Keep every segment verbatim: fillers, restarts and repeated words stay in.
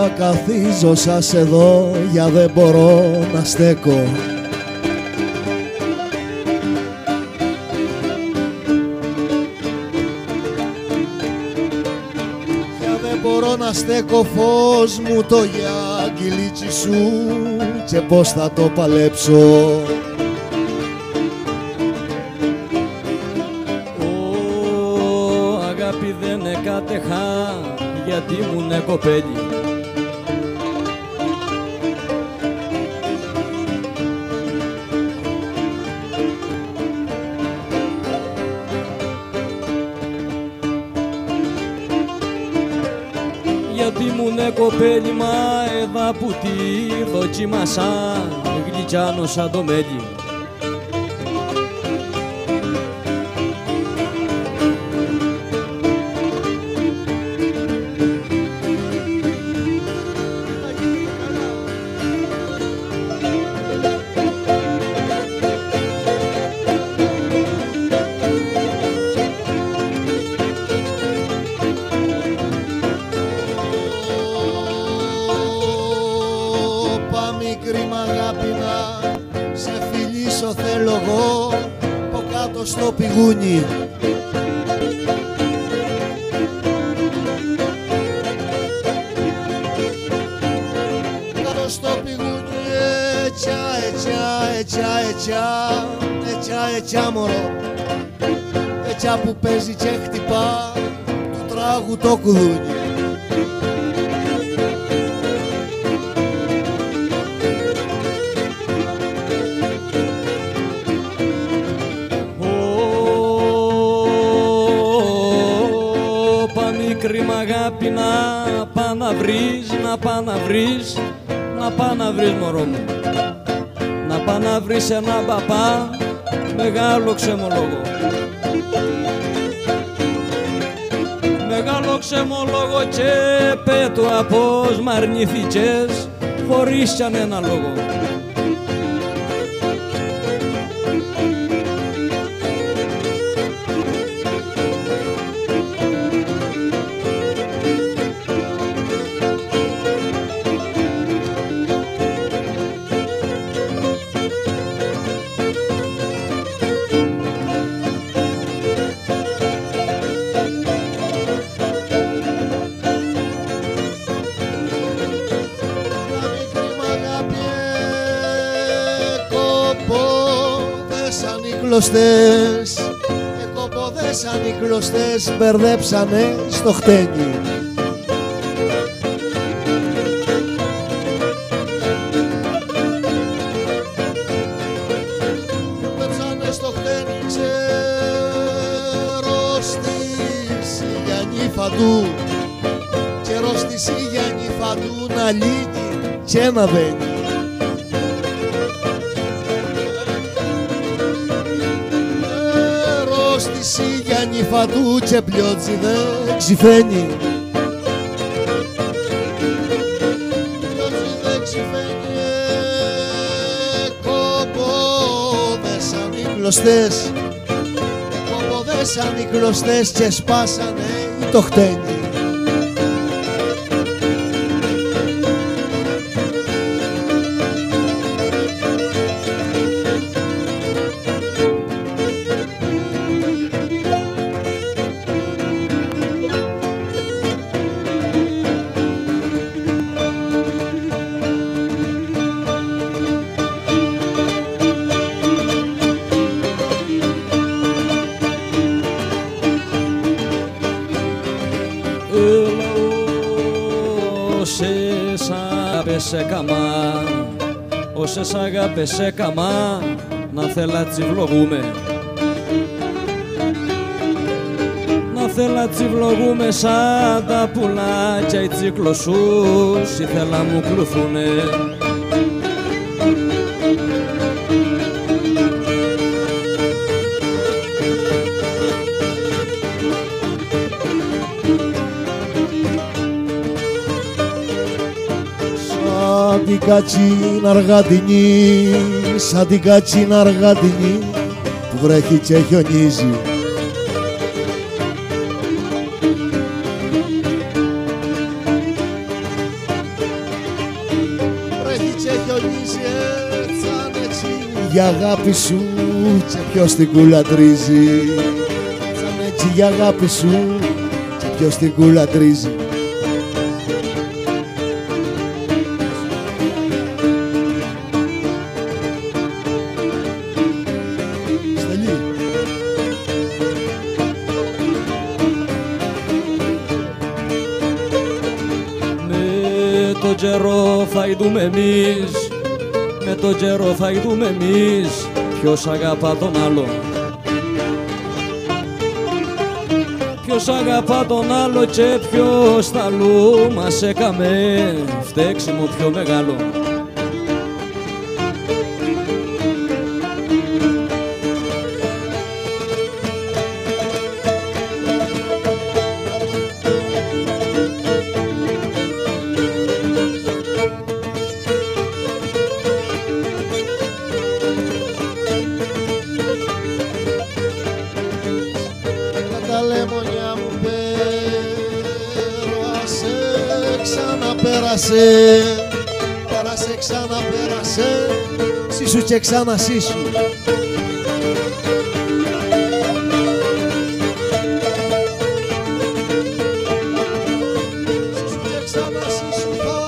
Τώρα καθίζω σας εδώ, για δεν μπορώ να στέκω. Για δεν μπορώ να στέκω, φως μου το γιαγγιλίτσι σου, και πώς θα το παλέψω. Ω, αγάπη δεν εκάτεχα, γιατί μου είναι κοπέλι. Γιατί μου είναι κοπέλι, μα εδα που τη δοκίμασα, γλυκιάνω σαν το μέλι. Μικρή μ' αγάπη να σε φιλήσω θέλω εγώ, από κάτω στο πηγούνι. Κάτω στο πηγούνι, ετσιά, ετσιά, ετσιά, ετσιά, ετσιά, ετσιά μωρό, ετσιά που παίζει και χτυπά του τράγου το κουδούνι. Μικρή μ' αγάπη να πά να βρεις, να πά να βρεις, να πά να βρεις μωρό μου, να πά να βρεις έναν παπά μεγάλο ξεμολόγο. Μεγάλο ξεμολόγο και πέτω απός μ' αρνηθήκες χωρίς κανένα λόγο. Σαν οι κλωστές, εκοποδές σαν οι κλωστές, μπερδέψανε στο χτένι. Μπερδέψανε στο χτένι, ξέρω στη Σιγιανή Φαντού, ξέρω στη Σιγιανή Φαντού να λύγει και να βαίνει. Στη Σιγιανή Φαντού και πλιότζι δεν ξυφαίνει. Πλιότζι δεν ξυφαίνει, κοπόδες σαν οι κλωστές, κοπόδες σαν οι κλωστές και σπάσανε το χτένι. Όσες αγάπες έκαμα, όσες αγάπες έκαμα, να θέλα τσιβλογούμε, να θέλα τσιβλογούμε σαν τα πουλάκια οι τσικλωσούς, ήθελα μου κλουθούνε. Σαν την κατσίνα αργατινή, σαν την κατσίνα αργατινή που βρέχει και χιονίζει. ξεχιονίζει έτσι αν έτσι η αγάπη σου και ποιος την κουλατρίζει. Σαν έτσι η αγάπη σου και ποιος την κουλατρίζει. Με το καιρό θα ειδούμε εμείς, με το καιρό θα ειδούμε εμείς ποιος αγαπά τον άλλο. Ποιος αγαπά τον άλλο και ποιος τ' αλλού μας έκαμε φταίξιμο πιο μεγάλο. Τα λεμονιά μου πέρασε, ξαναπέρασε, πέρασε, ξαναπέρασε, σύσου και ξανά σύσου. Σύσου και ξανά σύσου θα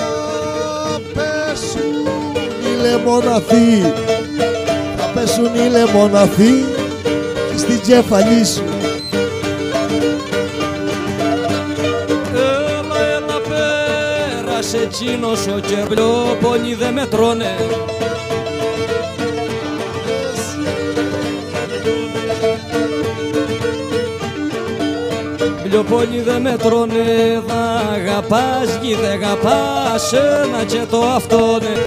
πέσουν οι λεμοναθοί, θα πέσουν οι λεμοναθοί στην κεφαλή σου. Έλα, έλα, πέρασε εκείνος ο κερλιό, πόνοι δε με τρώνε. Λιοπόνοι δε με τρώνε, θα αγαπάς γη, δε αγαπάς ένα και το αυτόνε.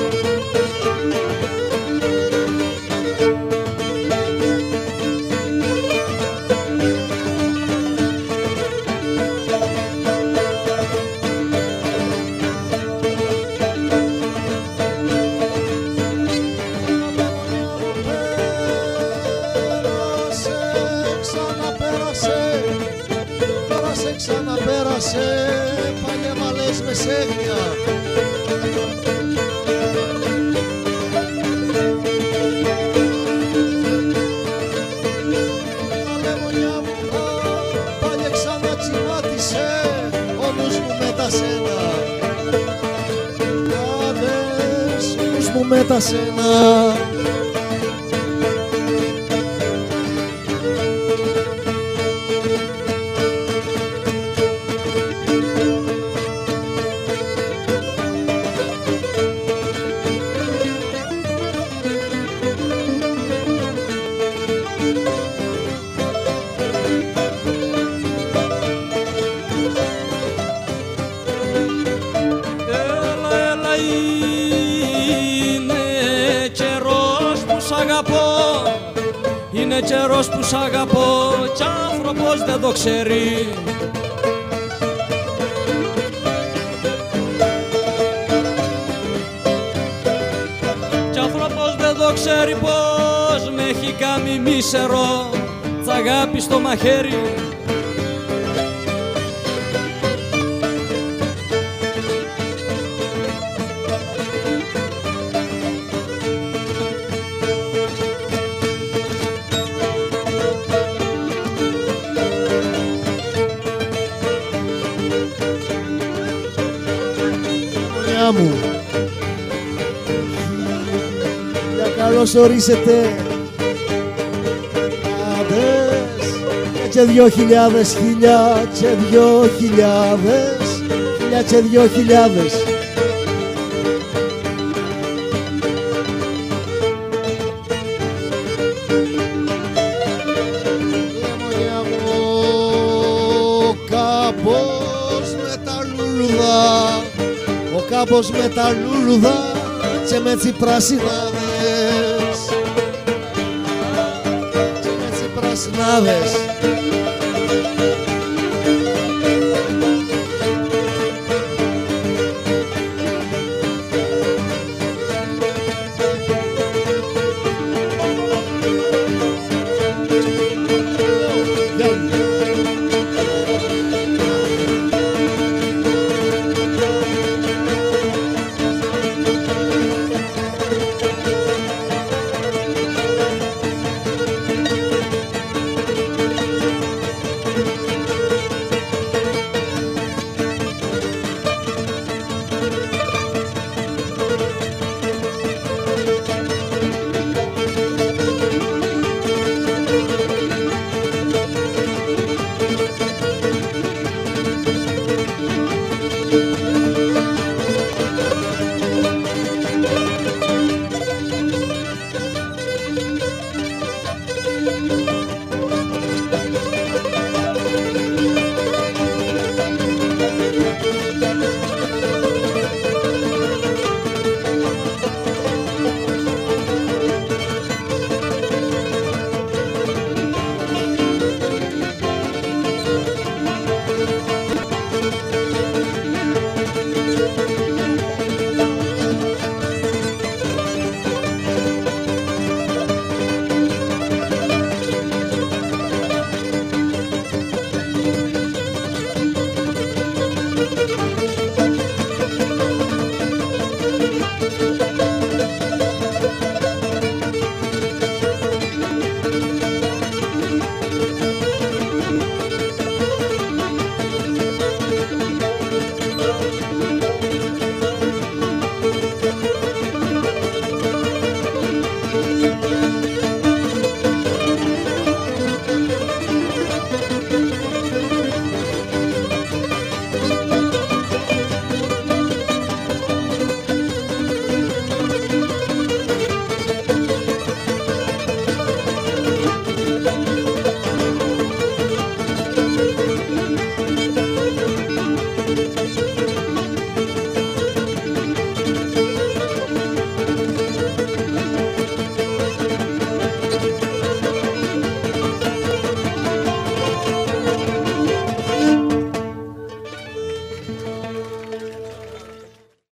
Ξαναπέρασε, παλιά μαλές με σέγνια. Τα λεμονιά μου πάλι ξανατσιμάτισε ο νους μου με τα σένα. Άδες, ο νους μου με τα σένα. Είναι καιρός που σ' αγαπώ κι άνθρωπος δεν το ξέρει. Κι άνθρωπος δεν το ξέρει πως με έχει κάνει μίσερο τ' αγάπη στο μαχαίρι. Μου. Για καλώς ορίσετε. Άντες και δυο χιλιάδες, χιλιά και δυο χιλιάδες, χιλιά και δυο χιλιάδες. Λεμονιά μου κάπως με τα λουλουδά, ο κάμπος με τα λουλουδά και με τσι πράσινάδες, και με τσι πράσινάδες.